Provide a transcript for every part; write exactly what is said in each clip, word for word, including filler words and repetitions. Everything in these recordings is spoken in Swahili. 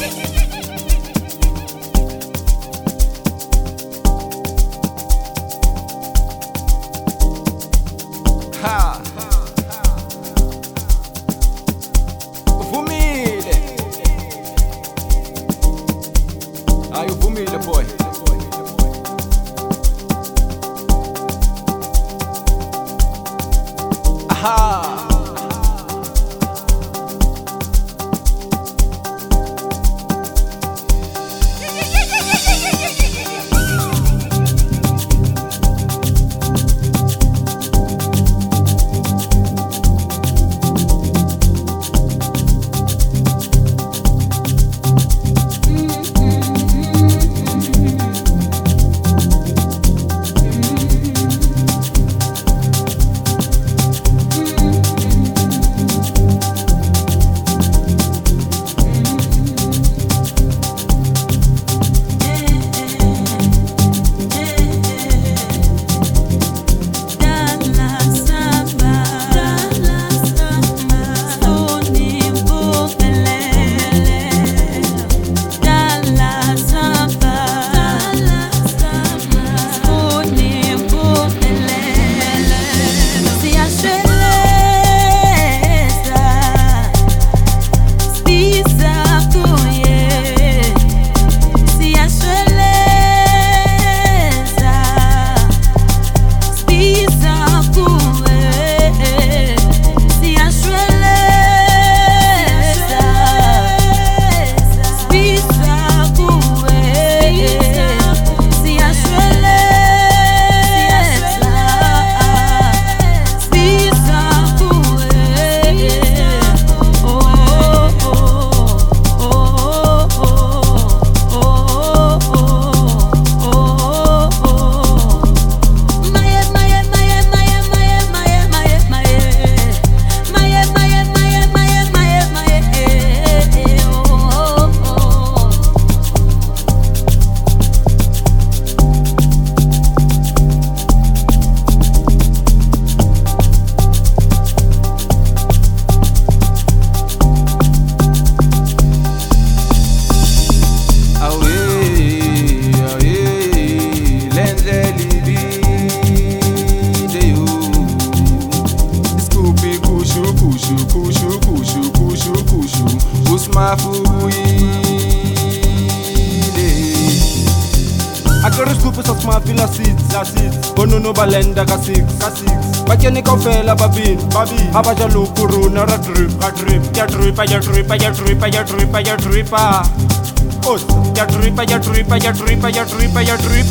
Ha. Uvumile. Hayi uvumile boy. Aha. Akere scoop sa smart la seats la seats Bono no balenda ka six ka six Ba kene kaofela babini babini Ha ba ja lokuruna ra drip ra drip Ya drip ya drip ya drip ya drip ya drip Os ya drip ya drip ya drip ya drip ya drip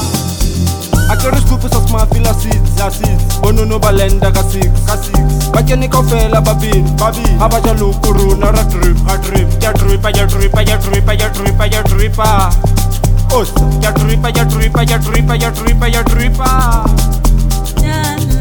Akere scoop sa smart la seats la seats Bono no balenda ka six ka six Ba kene kaofela babini babini Ha ba ja lokuruna ra drip ra drip Ya drip ya drip ya drip ya drip ya drip Os ya dripa ya dripa ya dripa ya dripa ya dripa